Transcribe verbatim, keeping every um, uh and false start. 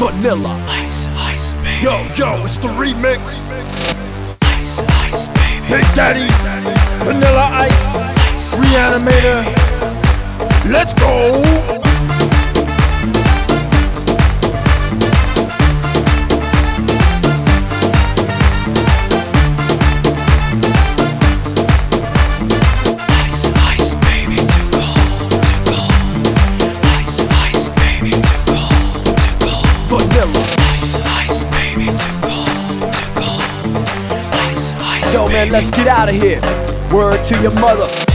Vanilla Ice, ice, baby. Yo, yo, it's the remix. Ice, ice, baby. Big Daddy, Vanilla Ice, Ice, Reanimator. Let's go. Ice, ice, baby, too cold, too cold. Ice, ice, baby, too cold, too cold. Vanilla Ice, ice, baby, too cold, too cold. Ice, ice, Yo man, baby. let's get out of here. Word to your mother.